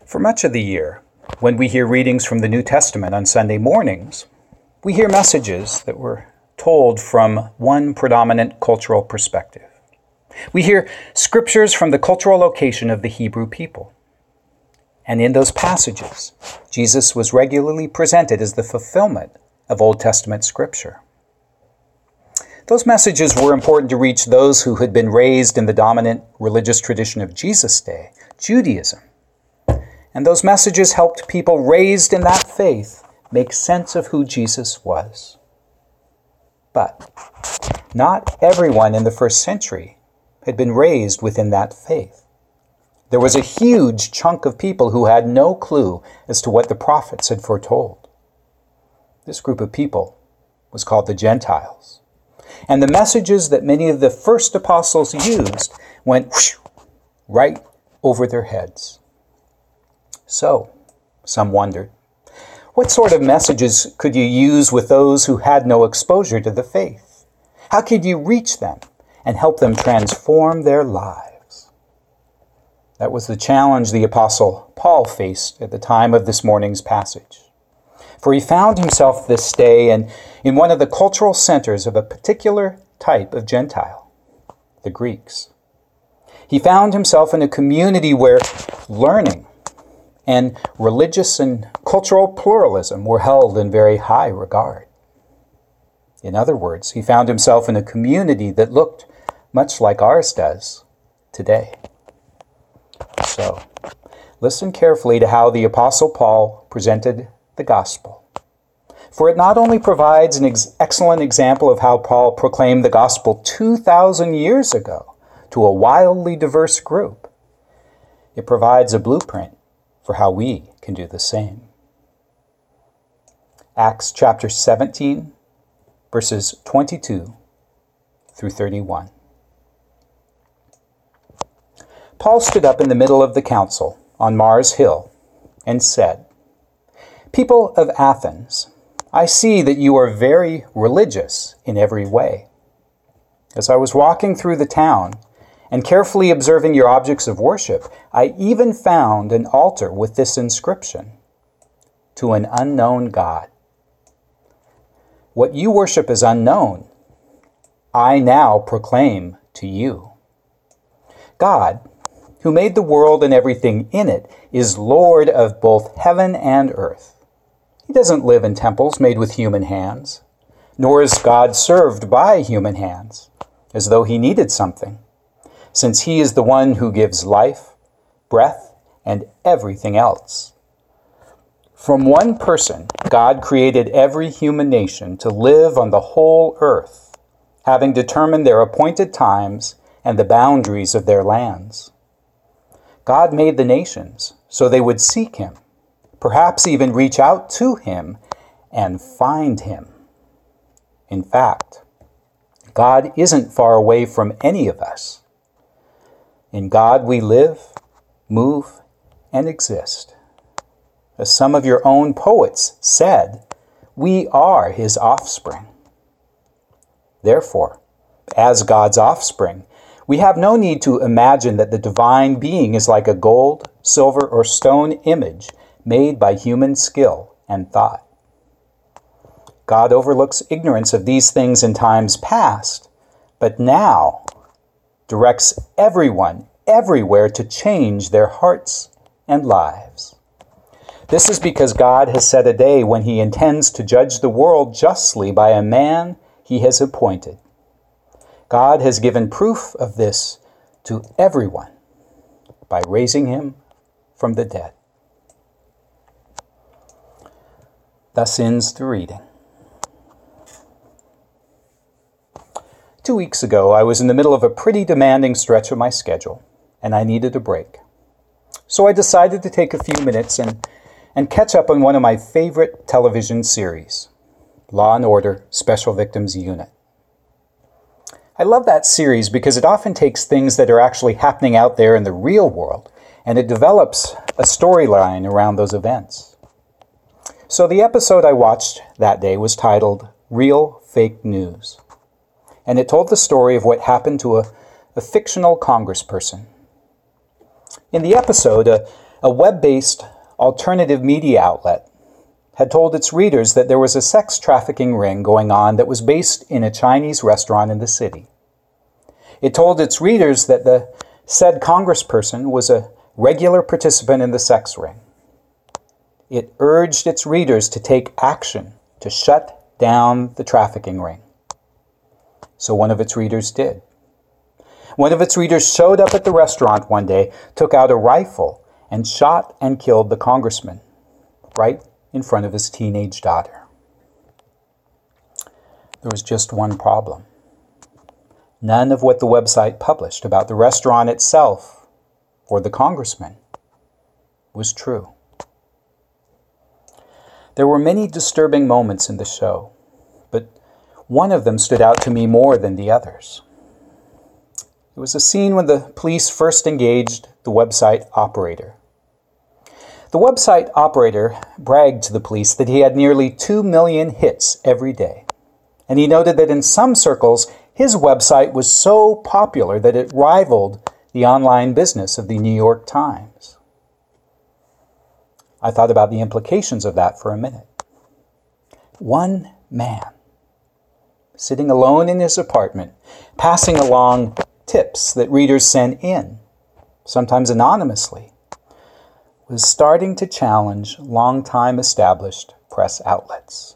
For much of the year, when we hear readings from the New Testament on Sunday mornings, we hear messages that were told from one predominant cultural perspective. We hear scriptures from the cultural location of the Hebrew people. And in those passages, Jesus was regularly presented as the fulfillment of Old Testament scripture. Those messages were important to reach those who had been raised in the dominant religious tradition of Jesus' day, Judaism. And those messages helped people raised in that faith make sense of who Jesus was. But not everyone in the first century had been raised within that faith. There was a huge chunk of people who had no clue as to what the prophets had foretold. This group of people was called the Gentiles. And the messages that many of the first apostles used went right over their heads. So, some wondered, what sort of messages could you use with those who had no exposure to the faith? How could you reach them and help them transform their lives? That was the challenge the Apostle Paul faced at the time of this morning's passage. For he found himself this day in one of the cultural centers of a particular type of Gentile, the Greeks. He found himself in a community where learning and religious and cultural pluralism were held in very high regard. In other words, he found himself in a community that looked much like ours does today. So, listen carefully to how the Apostle Paul presented the gospel. For it not only provides an excellent example of how Paul proclaimed the gospel 2,000 years ago to a wildly diverse group, it provides a blueprint for how we can do the same. Acts chapter 17, verses 22 through 31. Paul stood up in the middle of the council on Mars Hill and said, "People of Athens, I see that you are very religious in every way. As I was walking through the town and carefully observing your objects of worship, I even found an altar with this inscription, 'To an unknown God.' What you worship is unknown, I now proclaim to you. God, who made the world and everything in it, is Lord of both heaven and earth. He doesn't live in temples made with human hands, nor is God served by human hands, as though he needed something, since he is the one who gives life, breath, and everything else. From one person, God created every human nation to live on the whole earth, having determined their appointed times and the boundaries of their lands. God made the nations so they would seek him, perhaps even reach out to him and find him. In fact, God isn't far away from any of us. In God we live, move, and exist. As some of your own poets said, we are his offspring. Therefore, as God's offspring, we have no need to imagine that the divine being is like a gold, silver, or stone image made by human skill and thought. God overlooks ignorance of these things in times past, but now directs everyone, everywhere to change their hearts and lives. This is because God has set a day when he intends to judge the world justly by a man he has appointed. God has given proof of this to everyone by raising him from the dead." Thus ends the reading. 2 weeks ago, I was in the middle of a pretty demanding stretch of my schedule, and I needed a break. So I decided to take a few minutes and catch up on one of my favorite television series, Law and Order Special Victims Unit. I love that series because it often takes things that are actually happening out there in the real world, and it develops a storyline around those events. So the episode I watched that day was titled Real Fake News, and it told the story of what happened to a fictional congressperson. In the episode, A web-based alternative media outlet had told its readers that there was a sex trafficking ring going on that was based in a Chinese restaurant in the city. It told its readers that the said congressperson was a regular participant in the sex ring. It urged its readers to take action to shut down the trafficking ring. So one of its readers did. One of its readers showed up at the restaurant one day, took out a rifle, and shot and killed the congressman right in front of his teenage daughter. There was just one problem. None of what the website published about the restaurant itself or the congressman was true. There were many disturbing moments in the show, but one of them stood out to me more than the others. It was a scene when the police first engaged the website operator. The website operator bragged to the police that he had nearly 2 million hits every day. And he noted that in some circles, his website was so popular that it rivaled the online business of the New York Times. I thought about the implications of that for a minute. One man, sitting alone in his apartment, passing along tips that readers sent in, sometimes anonymously, was starting to challenge long-time established press outlets.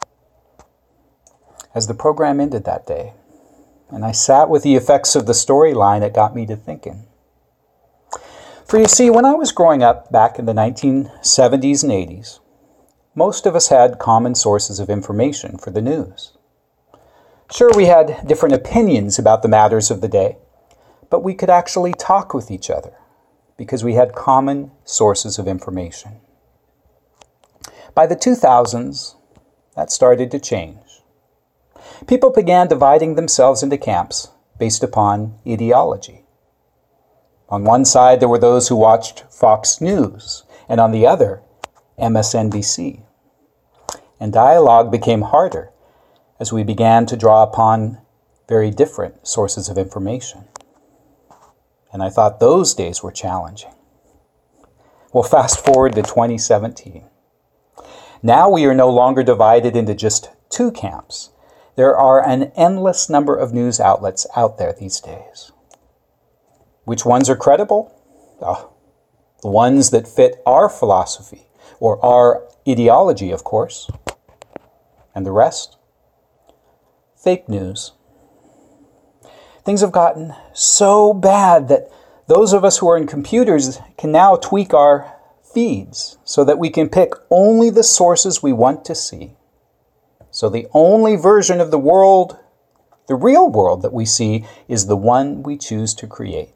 As the program ended that day, and I sat with the effects of the storyline, it got me to thinking. For you see, when I was growing up back in the 1970s and 80s, most of us had common sources of information for the news. Sure, we had different opinions about the matters of the day, but we could actually talk with each other because we had common sources of information. By the 2000s, that started to change. People began dividing themselves into camps based upon ideology. On one side, there were those who watched Fox News, and on the other, MSNBC. And dialogue became harder as we began to draw upon very different sources of information. And I thought those days were challenging. Well, fast forward to 2017. Now we are no longer divided into just two camps. There are an endless number of news outlets out there these days. Which ones are credible? The ones that fit our philosophy or our ideology, of course. And the rest? Fake news. Things have gotten so bad that those of us who are in computers can now tweak our feeds so that we can pick only the sources we want to see. So the only version of the world, the real world that we see, is the one we choose to create.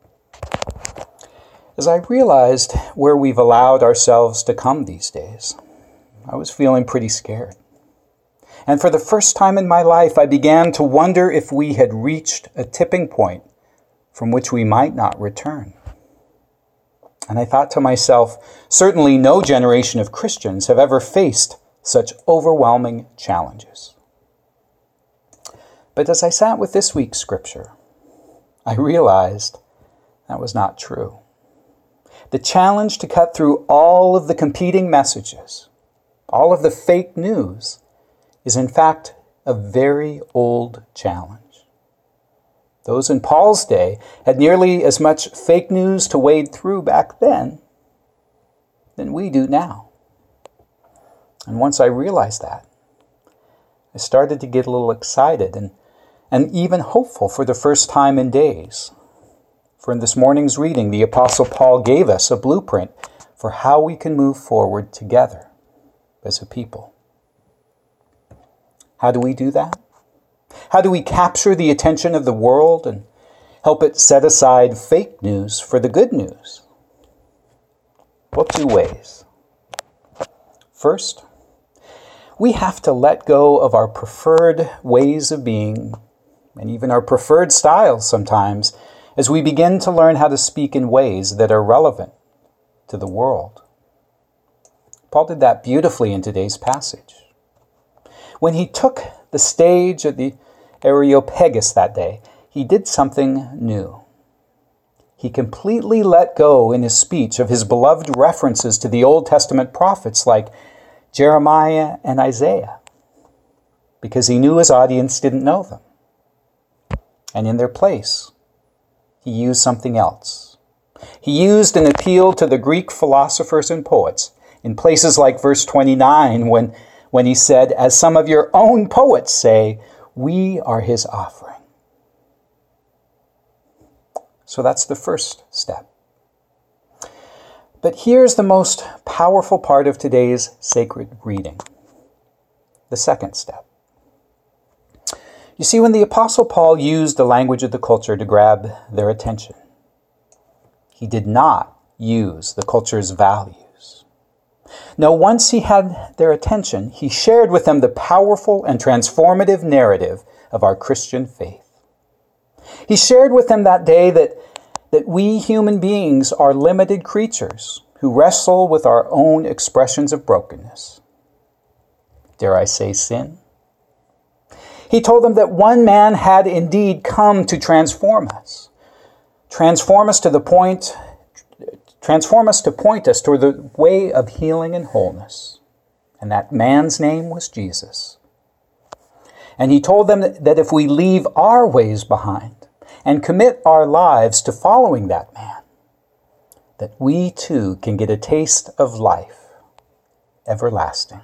As I realized where we've allowed ourselves to come these days, I was feeling pretty scared. And for the first time in my life, I began to wonder if we had reached a tipping point from which we might not return. And I thought to myself, certainly no generation of Christians have ever faced such overwhelming challenges. But as I sat with this week's scripture, I realized that was not true. The challenge to cut through all of the competing messages, all of the fake news, is in fact a very old challenge. Those in Paul's day had nearly as much fake news to wade through back then than we do now. And once I realized that, I started to get a little excited and even hopeful for the first time in days. For in this morning's reading, the Apostle Paul gave us a blueprint for how we can move forward together as a people. How do we do that? How do we capture the attention of the world and help it set aside fake news for the good news? Well, two ways. First, we have to let go of our preferred ways of being, and even our preferred styles sometimes, as we begin to learn how to speak in ways that are relevant to the world. Paul did that beautifully in today's passage. When he took the stage at the Areopagus that day, he did something new. he completely let go in his speech of his beloved references to the Old Testament prophets like Jeremiah and Isaiah, because he knew his audience didn't know them. And in their place, he used something else. He used an appeal to the Greek philosophers and poets in places like verse 29 when he said, "As some of your own poets say, we are his offering." So that's the first step. But here's the most powerful part of today's sacred reading, the second step. You see, when the Apostle Paul used the language of the culture to grab their attention, he did not use the culture's values. No, once he had their attention, he shared with them the powerful and transformative narrative of our Christian faith. He shared with them that day that we human beings are limited creatures who wrestle with our own expressions of brokenness. Dare I say sin? He told them that one man had indeed come to transform us to point us toward the way of healing and wholeness. And that man's name was Jesus. And he told them that if we leave our ways behind and commit our lives to following that man, that we too can get a taste of life everlasting.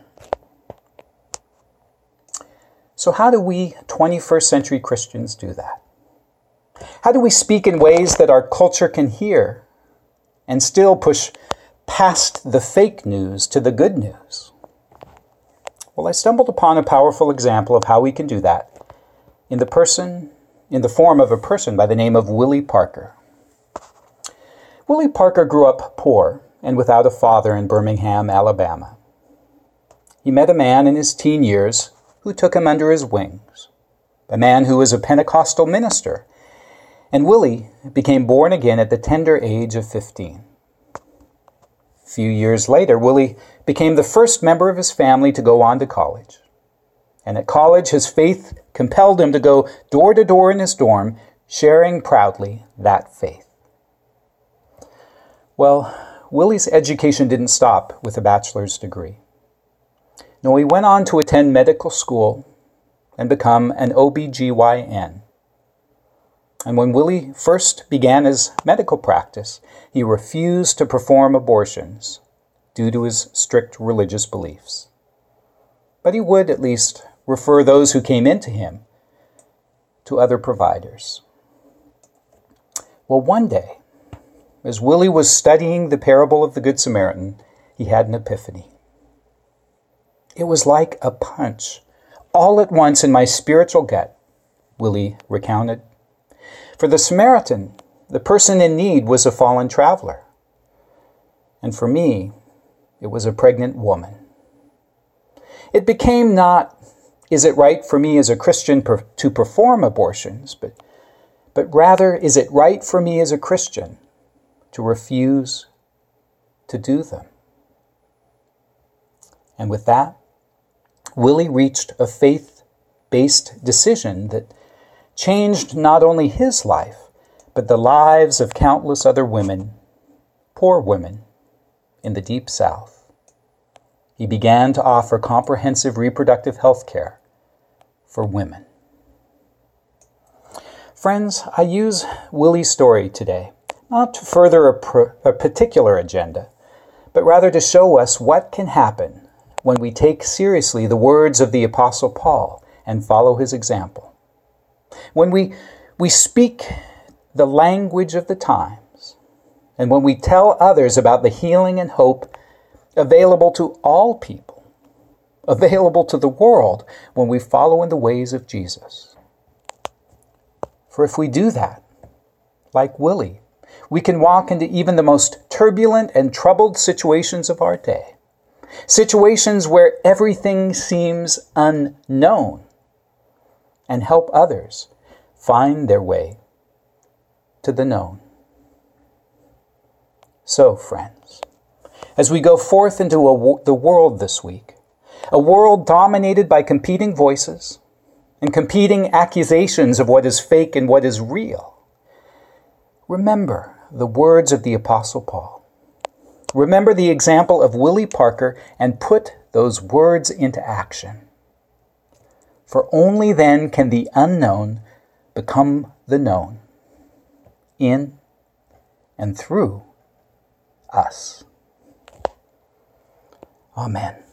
So how do we 21st century Christians do that? How do we speak in ways that our culture can hear and still push past the fake news to the good news? Well, I stumbled upon a powerful example of how we can do that in the form of a person by the name of Willie Parker. Willie Parker grew up poor and without a father in Birmingham, Alabama. He met a man in his teen years who took him under his wings, a man who was a Pentecostal minister, and Willie became born again at the tender age of 15. A few years later, Willie became the first member of his family to go on to college. And at college, his faith compelled him to go door to door in his dorm, sharing proudly that faith. Well, Willie's education didn't stop with a bachelor's degree. No, he went on to attend medical school and become an OB/GYN. And when Willie first began his medical practice, he refused to perform abortions due to his strict religious beliefs. But he would at least refer those who came into him to other providers. Well, one day, as Willie was studying the parable of the Good Samaritan, he had an epiphany. It was like a punch, all at once in my spiritual gut, Willie recounted. For the Samaritan, the person in need, was a fallen traveler. And for me, it was a pregnant woman. It became not, is it right for me as a Christian to perform abortions, but rather, is it right for me as a Christian to refuse to do them? And with that, Willie reached a faith-based decision that changed not only his life, but the lives of countless other women, poor women, in the Deep South. He began to offer comprehensive reproductive health care for women. Friends, I use Willie's story today not to further a particular agenda, but rather to show us what can happen when we take seriously the words of the Apostle Paul and follow his example. When we speak the language of the times, and when we tell others about the healing and hope available to all people, available to the world, when we follow in the ways of Jesus. For if we do that, like Willie, we can walk into even the most turbulent and troubled situations of our day. Situations where everything seems unknown, and help others find their way to the known. So, friends, as we go forth into the world this week, a world dominated by competing voices and competing accusations of what is fake and what is real, remember the words of the Apostle Paul. Remember the example of Willie Parker and put those words into action. For only then can the unknown become the known, in and through us. Amen.